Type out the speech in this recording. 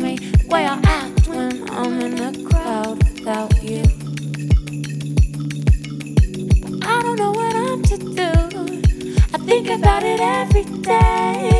me where you're at when I'm in the crowd without you. But I don't know what I'm to do. I think about it every day.